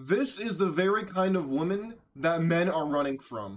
This is the very kind of woman that men are running from.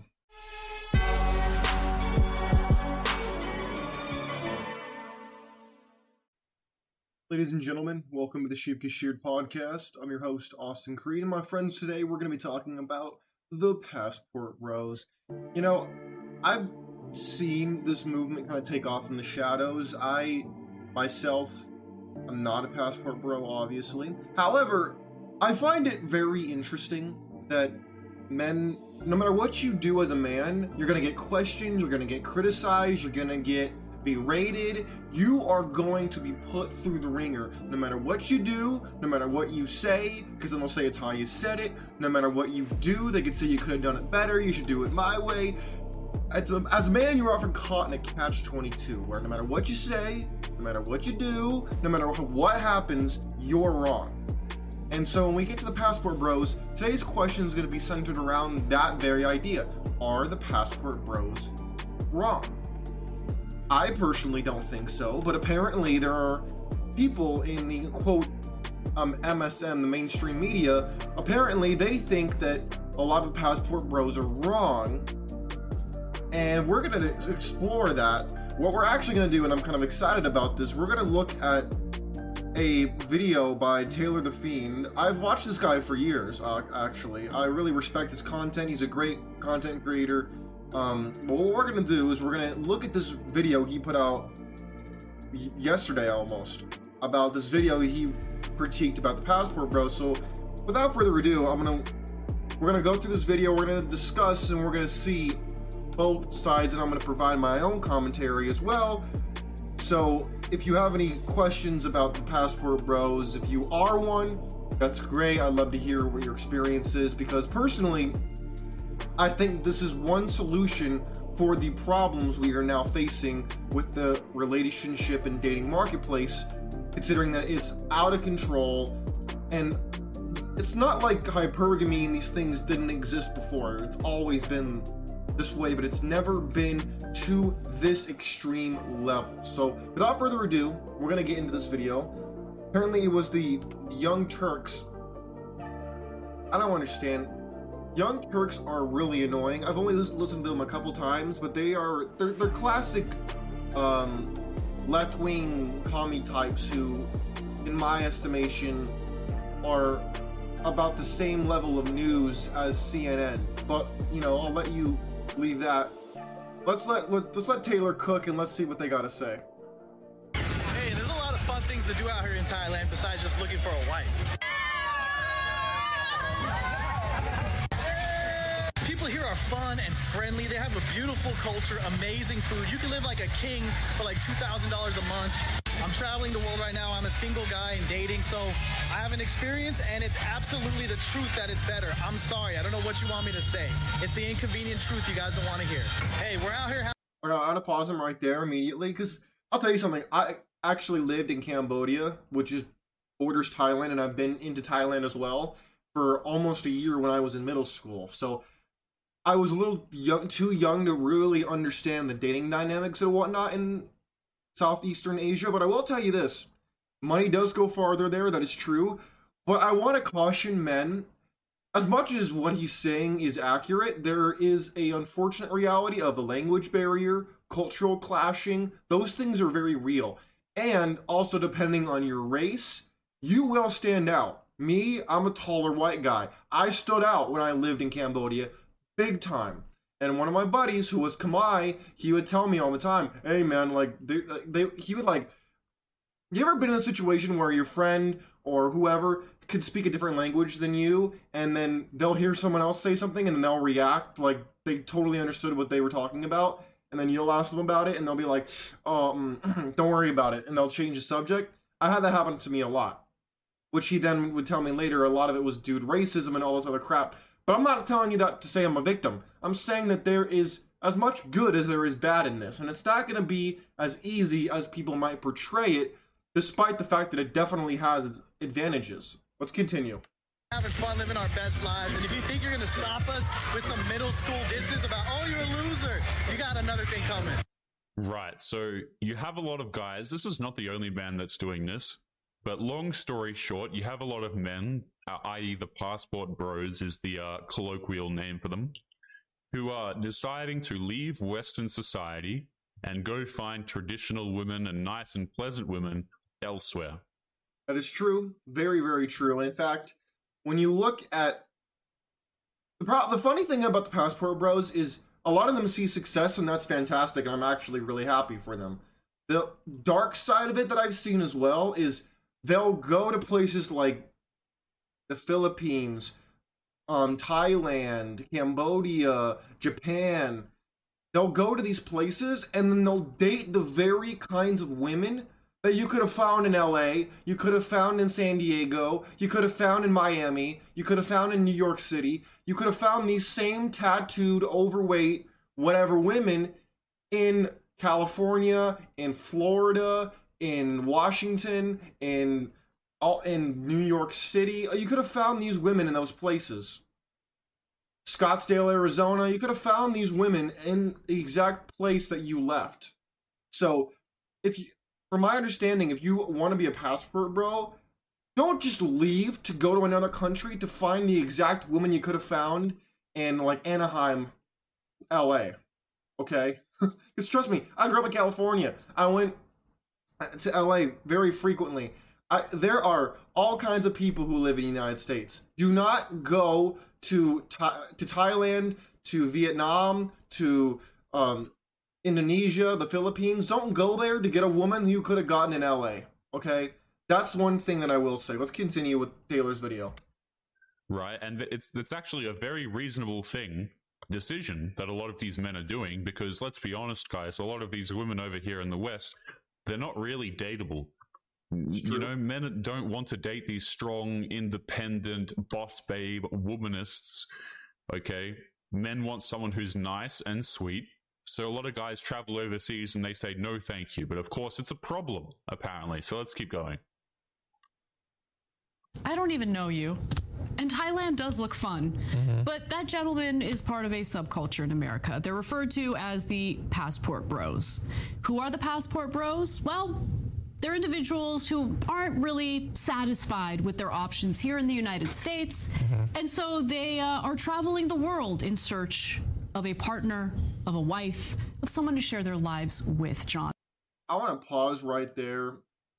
Ladies and gentlemen, welcome to the Sheepkiss Sheared podcast. I'm your host, Austin Creed, and my friends, today we're going to be talking about the Passport Bros. You know, I've seen this movement kind of take off in the shadows. I, myself, am not a Passport Bro, obviously. However, I find it very interesting that men, no matter what you do as a man, you're going to get questioned, you're going to get criticized, you're going to get berated, you are going to be put through the ringer. No matter what you do, no matter what you say, because then they'll say it's how you said it. No matter what you do, they could say you could have done it better, you should do it my way. As a man, you're often caught in a catch-22, where no matter what you say, no matter what you do, no matter what happens, you're wrong. And so when we get to the Passport Bros, today's question is going to be centered around that very idea. Are the Passport Bros wrong? I personally don't think so, but apparently there are people in the quote MSM, the mainstream media, apparently they think that a lot of the Passport Bros are wrong, and we're going to explore that. What we're actually going to do, and I'm kind of excited about this, we're going to look at a video by Taylor the Fiend. I've watched this guy for years, actually. I really respect his content. He's a great content creator. But what we're gonna do is we're gonna look at this video he put out yesterday almost, about this video he critiqued about the Passport Bros. So without further ado, we're gonna go through this video, we're gonna discuss, and we're gonna see both sides, and I'm gonna provide my own commentary as well. So if you have any questions about the Passport Bros, if you are one, that's great. I'd love to hear what your experience is, because personally, I think this is one solution for the problems we are now facing with the relationship and dating marketplace, considering that it's out of control. And it's not like hypergamy and these things didn't exist before. It's always been this way, but it's never been to this extreme level. So without further ado, we're gonna get into this video. Apparently it was the Young Turks. I don't understand. Young Turks are really annoying. I've only listened to them a couple times, but they're classic left-wing commie types who, in my estimation, are about the same level of news as CNN. But you know, I'll let you leave that. Let's let Taylor cook, and let's see what they gotta say. Hey, there's a lot of fun things to do out here in Thailand besides just looking for a wife. People here are fun and friendly. They have a beautiful culture, amazing food. You can live like a king for like $2,000 a month. I'm traveling the world right now. I'm a single guy and dating, so I have an experience, and it's absolutely the truth that it's better. I'm sorry. I don't know what you want me to say. It's the inconvenient truth you guys don't want to hear. Hey, we're out here. I'm gonna pause him right there immediately, because I'll tell you something. I actually lived in Cambodia, which is borders Thailand, and I've been into Thailand as well for almost a year when I was in middle school. So I was a little too young to really understand the dating dynamics and whatnot in Southeastern Asia, but I will tell you this. Money does go farther there, that is true, but I want to caution men, as much as what he's saying is accurate, there is a unfortunate reality of the language barrier, cultural clashing. Those things are very real. And also, depending on your race, you will stand out. Me, I'm a taller white guy. I stood out when I lived in Cambodia, big time. And one of my buddies who was Khmer, he would tell me all the time, hey man, like, he would like, you ever been in a situation where your friend or whoever could speak a different language than you, and then they'll hear someone else say something and then they'll react like they totally understood what they were talking about, and then you'll ask them about it and they'll be like, oh, don't worry about it, and they'll change the subject. I had that happen to me a lot, which he then would tell me later a lot of it was due to racism and all this other crap. But I'm not telling you that to say I'm a victim. I'm saying that there is as much good as there is bad in this. And it's not going to be as easy as people might portray it, despite the fact that it definitely has its advantages. Let's continue. Having fun, living our best lives. And if you think you're going to stop us with some middle school distance about, oh, you're a loser, you got another thing coming. Right. So you have a lot of guys. This is not the only man that's doing this. But long story short, you have a lot of men i.e. the passport bros is the colloquial name for them, who are deciding to leave Western society and go find traditional women and nice and pleasant women elsewhere. That is true. Very, very true. In fact, when you look at the funny thing about the passport bros is a lot of them see success, and that's fantastic, and I'm actually really happy for them. The dark side of it that I've seen as well is they'll go to places like the Philippines, Thailand, Cambodia, Japan. They'll go to these places and then they'll date the very kinds of women that you could have found in LA, you could have found in San Diego, you could have found in Miami, you could have found in New York City, you could have found these same tattooed, overweight, whatever women in California, in Florida, in Washington, in New York City. You could have found these women in those places. Scottsdale, Arizona, you could have found these women in the exact place that you left. So, from my understanding, if you want to be a passport bro, don't just leave to go to another country to find the exact woman you could have found in, like, Anaheim, LA. Okay? Because trust me, I grew up in California. I went to LA very frequently. There are all kinds of people who live in the United States. Do not go to Thailand, to Vietnam, to Indonesia, the Philippines. Don't go there to get a woman you could have gotten in LA. Okay? That's one thing that I will say. Let's continue with Taylor's video. Right, and it's actually a very reasonable decision that a lot of these men are doing, because let's be honest, guys, a lot of these women over here in the West, they're not really dateable. You know, men don't want to date these strong, independent, boss babe womanists, okay? Men want someone who's nice and sweet. So a lot of guys travel overseas and they say, no, thank you. But of course, it's a problem, apparently. So let's keep going. I don't even know you. And Thailand does look fun. But that gentleman is part of a subculture in America. They're referred to as the passport bros. Who are the passport bros? Well, they're individuals who aren't really satisfied with their options here in the United States. And so they are traveling the world in search of a partner, of a wife, of someone to share their lives with, John. I want to pause right there.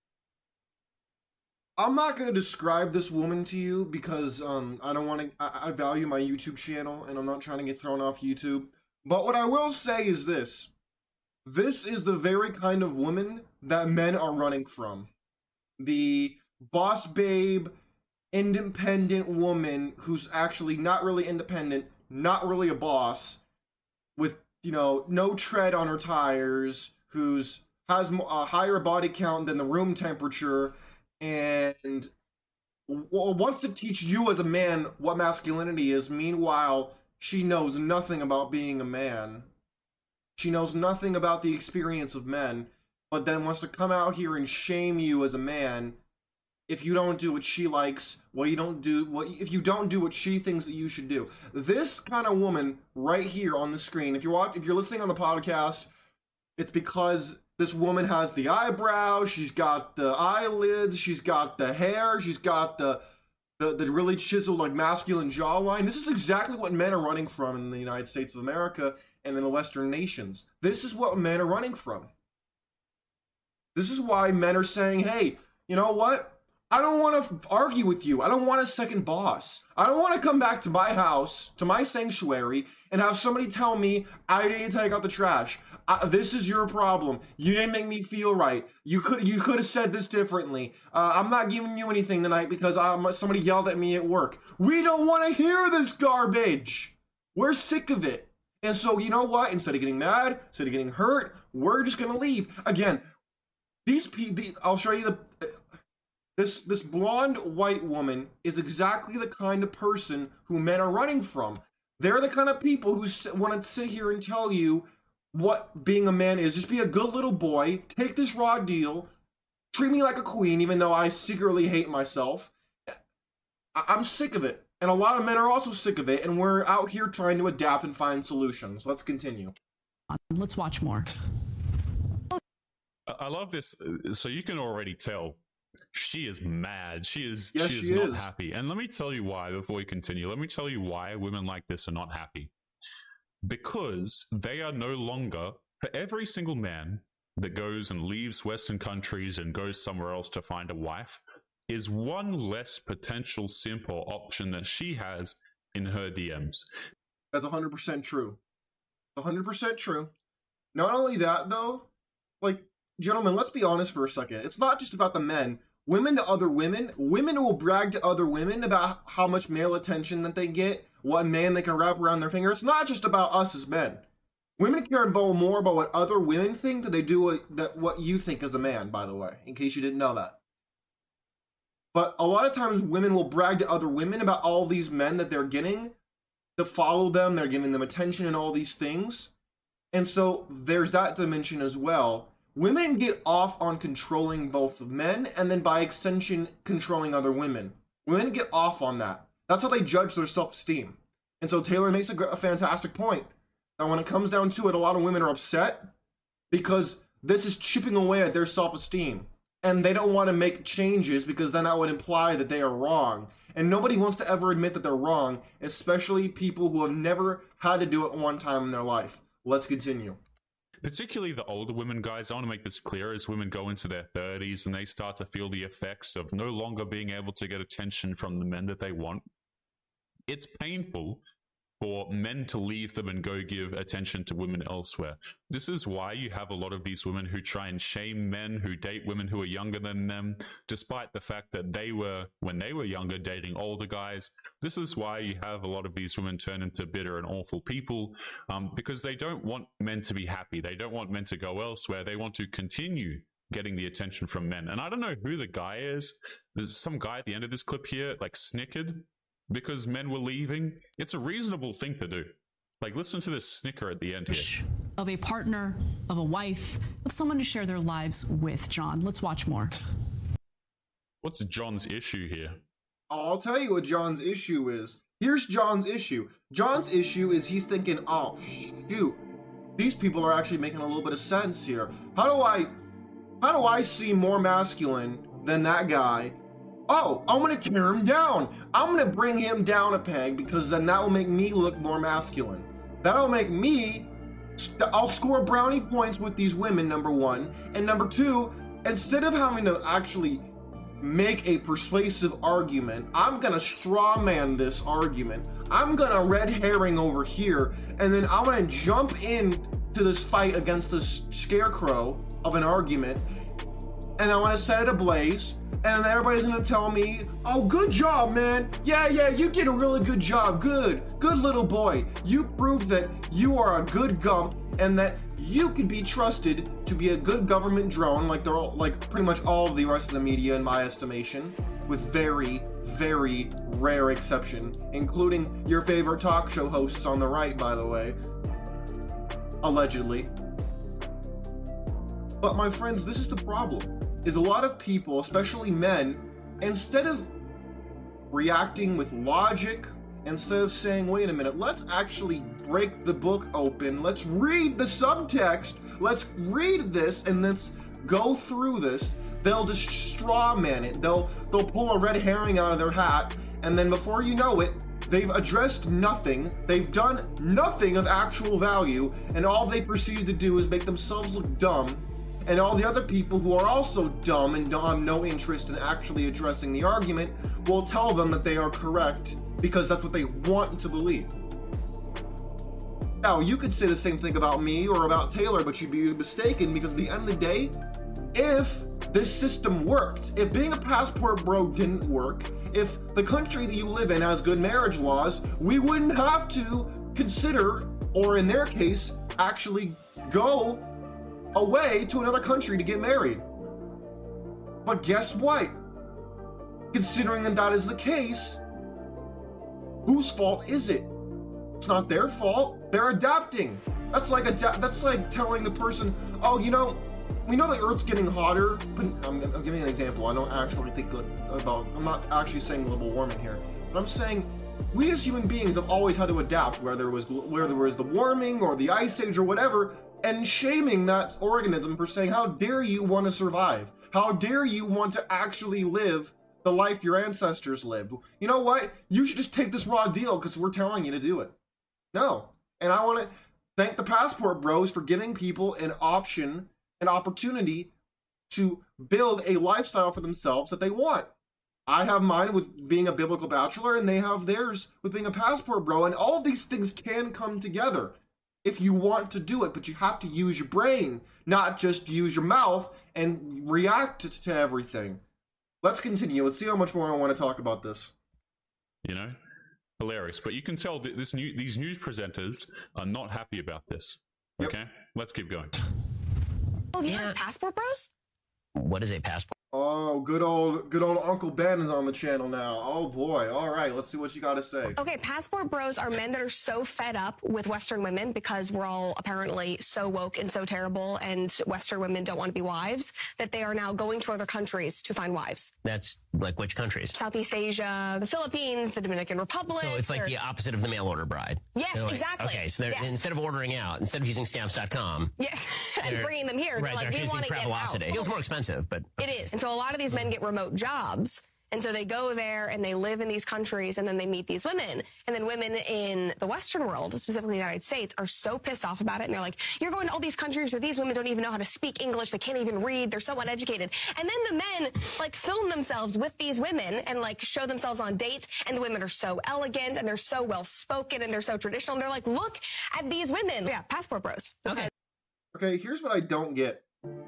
I'm not going to describe this woman to you because I don't want to, I value my YouTube channel and I'm not trying to get thrown off YouTube. But what I will say is this. This is the very kind of woman that men are running from. The boss babe, independent woman who's actually not really independent, not really a boss, with, you know, no tread on her tires, has a higher body count than the room temperature, and wants to teach you as a man what masculinity is. Meanwhile, she knows nothing about being a man. She knows nothing about the experience of men, but then wants to come out here and shame you as a man if you don't do what she likes, if you don't do what she thinks that you should do. This kind of woman right here on the screen, if you're listening on the podcast, it's because this woman has the eyebrows, she's got the eyelids, she's got the hair, she's got the really chiseled, like, masculine jawline. This is exactly what men are running from in the United States of America and in the Western nations. This is what men are running from. This is why men are saying, hey, you know what? I don't want to argue with you. I don't want a second boss. I don't want to come back to my house, to my sanctuary, and have somebody tell me I didn't take out the trash. This is your problem. You didn't make me feel right. You could have said this differently. I'm not giving you anything tonight because somebody yelled at me at work. We don't want to hear this garbage. We're sick of it. And so, you know what? Instead of getting mad, instead of getting hurt, we're just going to leave. Again, I'll show you this blonde white woman is exactly the kind of person who men are running from. They're the kind of people who want to sit here and tell you what being a man is. Just be a good little boy, take this raw deal, treat me like a queen, even though I secretly hate myself. I'm sick of it. And a lot of men are also sick of it, and we're out here trying to adapt and find solutions. Let's continue. Let's watch more. I love this. So you can already tell she is mad. She is Yes, not happy. And let me tell you why before we continue. Let me tell you why women like this are not happy. Because they are no longer, for every single man that goes and leaves Western countries and goes somewhere else to find a wife, is one less potential simp or option that she has in her DMs. That's 100% true. 100% true. Not only that, though, like, gentlemen, let's be honest for a second. It's not just about the men. Women to other women. Women will brag to other women about how much male attention that they get, what man they can wrap around their finger. It's not just about us as men. Women care more about what other women think than they do what you think as a man, by the way, in case you didn't know that. But a lot of times women will brag to other women about all these men that they're getting to follow them, they're giving them attention and all these things. And so there's that dimension as well. Women get off on controlling both men and then by extension controlling other women. Women get off on that. That's how they judge their self-esteem. And so Taylor makes a fantastic point. Now when it comes down to it, a lot of women are upset because this is chipping away at their self-esteem. And they don't want to make changes because then that would imply that they are wrong. And nobody wants to ever admit that they're wrong, especially people who have never had to do it one time in their life. Let's continue. Particularly the older women, guys, I want to make this clear. As women go into their 30s and they start to feel the effects of no longer being able to get attention from the men that they want, it's painful for men to leave them and go give attention to women elsewhere. This is why you have a lot of these women who try and shame men who date women who are younger than them, despite the fact that they were, when they were younger, dating older guys. This is why you have a lot of these women turn into bitter and awful people, because they don't want men to be happy. They don't want men to go elsewhere. They want to continue getting the attention from men. And I don't know who the guy is. There's some guy at the end of this clip here, like, snickered because men were leaving. It's a reasonable thing to do. Like, listen to this snicker at the end here. Of a partner, of a wife, of someone to share their lives with, John. Let's watch more. What's John's issue here? I'll tell you what John's issue is. Here's John's issue. John's issue is he's thinking, oh, shoot, these people are actually making a little bit of sense here. How do I seem more masculine than that guy? Oh, I'm going to tear him down. I'm going to bring him down a peg because then that will make me look more masculine. That'll make me, I'll score brownie points with these women, number one. And number two, instead of having to actually make a persuasive argument, I'm going to straw man this argument. I'm going to red herring over here. And then I'm going to jump in to this fight against this scarecrow of an argument. And I want to set it ablaze. And everybody's gonna tell me, oh, good job, man. Yeah, you did a really good job. Good little boy. You proved that you are a good gump and that you could be trusted to be a good government drone, like they're all, like pretty much all of the rest of the media in my estimation, with very, very rare exception, including your favorite talk show hosts on the right, by the way. Allegedly. But my friends, this is the problem. Is a lot of people, especially men, instead of reacting with logic, instead of saying, wait a minute, let's actually break the book open, let's read the subtext, let's read this, and let's go through this, they'll just straw man it. They'll pull a red herring out of their hat, and then before you know it, they've addressed nothing, they've done nothing of actual value, and all they proceed to do is make themselves look dumb. And all the other people who are also dumb and don't have no interest in actually addressing the argument will tell them that they are correct because that's what they want to believe. Now, you could say the same thing about me or about Taylor, but you'd be mistaken because at the end of the day, if this system worked, if being a passport bro didn't work, if the country that you live in has good marriage laws, we wouldn't have to consider, or in their case, actually go away to another country to get married. But guess what? Considering that is the case, whose fault is it? It's not their fault. They're adapting. That's like telling the person, oh, you know, we know the Earth's getting hotter. But I'm giving an example. I don't actually think about. I'm not actually saying global warming here, but I'm saying we as human beings have always had to adapt, whether there was the warming or the ice age or whatever. And shaming that organism for saying, how dare you want to survive? How dare you want to actually live the life your ancestors lived? You know what? You should just take this raw deal because we're telling you to do it. No. And I want to thank the Passport Bros for giving people an option, an opportunity to build a lifestyle for themselves that they want. I have mine with being a biblical bachelor, and they have theirs with being a passport bro, and all of these things can come together if you want to do it, but you have to use your brain, not just use your mouth and react to everything. Let's continue. Let's see how much more I want to talk about this. You know, hilarious. But you can tell that these news presenters are not happy about this. Yep. Okay, let's keep going. Oh, yeah. Passport Bros? What is a passport? Oh, good old Uncle Ben is on the channel now. Oh boy. All right, let's see what you got to say. Okay, passport bros are men that are so fed up with Western women because we're all apparently so woke and so terrible, and Western women don't want to be wives, that they are now going to other countries to find wives. That's like which countries? Southeast Asia, the Philippines, the Dominican Republic. So it's like the opposite of the mail order bride. Yes, Like, exactly. Okay, so yes. instead of ordering out, instead of using stamps.com. Yeah, and bringing them here, Right, they're like, they're we want to get out. Travelocity. It feels more expensive, but... It is. And so a lot of these men get remote jobs. And so they go there and they live in these countries, and then they meet these women. And then women in the Western world, specifically the United States, are so pissed off about it. And they're like, you're going to all these countries where these women don't even know how to speak English. They can't even read. They're so uneducated. And then the men like film themselves with these women and like show themselves on dates. And the women are so elegant and they're so well spoken and they're so traditional. And they're like, look at these women. Yeah, passport bros. Okay. Okay, here's what I don't get.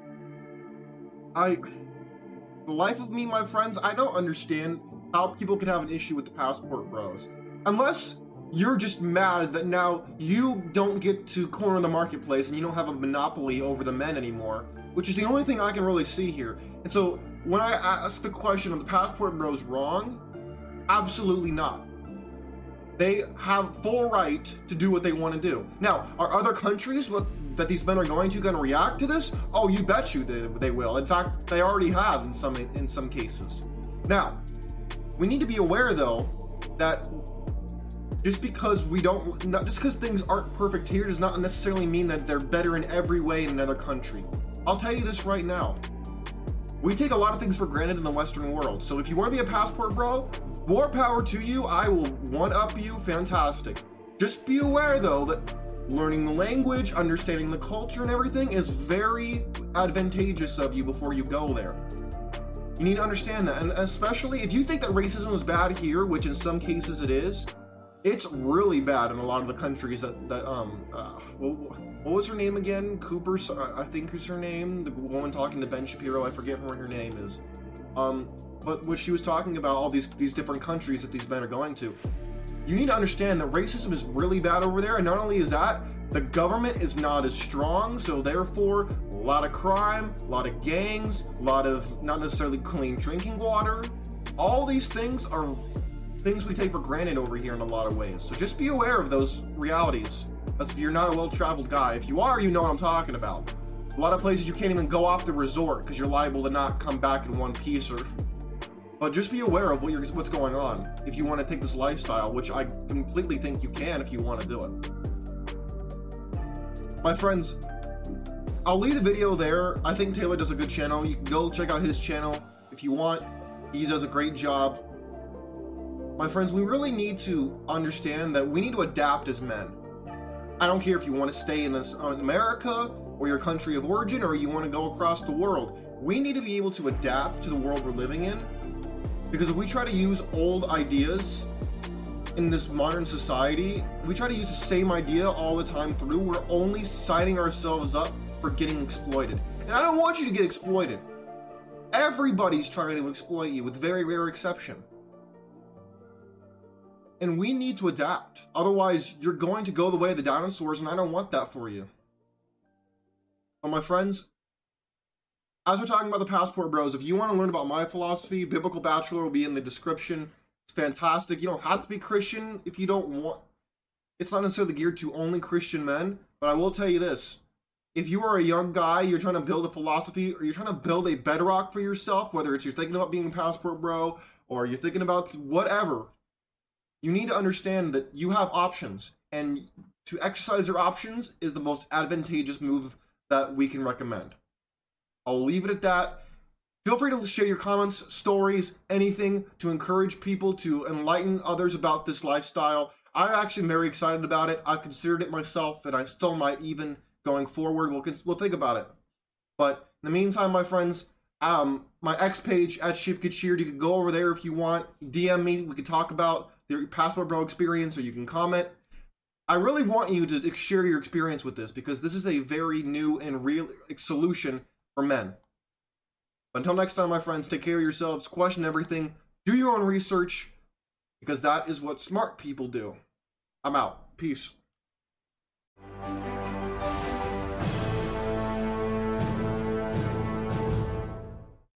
The life of me, my friends, I don't understand how people could have an issue with the passport bros. Unless you're just mad that now you don't get to corner the marketplace and you don't have a monopoly over the men anymore, which is the only thing I can really see here. And so when I ask the question, are the passport bros wrong? Absolutely not. They have full right to do what they want to do. Now, are other countries that these men are going to react to this? Oh, you bet you they will. In fact, they already have in some cases. Now, we need to be aware though that just because things aren't perfect here does not necessarily mean that they're better in every way in another country. I'll tell you this right now. We take a lot of things for granted in the Western world. So if you want to be a passport bro, more power to you. I will one-up you. Fantastic. Just be aware though that learning the language, understanding the culture and everything is very advantageous of you before you go there. You need to understand that. And especially if you think that racism is bad here, which in some cases it is, it's really bad in a lot of the countries what was her name again? Cooper, I think is her name. The woman talking to Ben Shapiro, I forget what her name is. But what she was talking about, all these different countries that these men are going to, you need to understand that racism is really bad over there. And not only is that, the government is not as strong. So therefore, a lot of crime, a lot of gangs, a lot of not necessarily clean drinking water. All these things are things we take for granted over here in a lot of ways. So just be aware of those realities. That's if you're not a well-traveled guy. If you are, you know what I'm talking about. A lot of places you can't even go off the resort because you're liable to not come back in one piece or... But just be aware of what's going on if you want to take this lifestyle, which I completely think you can if you want to do it. My friends, I'll leave the video there. I think Taylor does a good channel. You can go check out his channel if you want. He does a great job. My friends, we really need to understand that we need to adapt as men. I don't care if you want to stay in America or your country of origin or you want to go across the world. We need to be able to adapt to the world we're living in. Because if we try to use old ideas in this modern society, we try to use the same idea all the time through, we're only signing ourselves up for getting exploited. And I don't want you to get exploited. Everybody's trying to exploit you with very rare exception. And we need to adapt. Otherwise, you're going to go the way of the dinosaurs, and I don't want that for you. But my friends, as we're talking about the passport bros, if you want to learn about my philosophy, Biblical Bachelor will be in the description. It's fantastic. You don't have to be Christian if you don't want. It's not necessarily geared to only Christian men, but I will tell you this. If you are a young guy, you're trying to build a philosophy, or you're trying to build a bedrock for yourself, whether it's you're thinking about being a passport bro, or you're thinking about whatever, you need to understand that you have options, and to exercise your options is the most advantageous move that we can recommend. I'll leave it at that. Feel free to share your comments, stories, anything to encourage people to enlighten others about this lifestyle. I'm actually very excited about it. I've considered it myself, and I still might even going forward. We'll think about it. But in the meantime, my friends, my X page at Sheep Get Sheared, you can go over there if you want. DM me. We can talk about your Passport Bro experience, or you can comment. I really want you to share your experience with this, because this is a very new and real solution for men. Until next time, my friends, take care of yourselves, question everything, do your own research, because that is what smart people do. I'm out. Peace.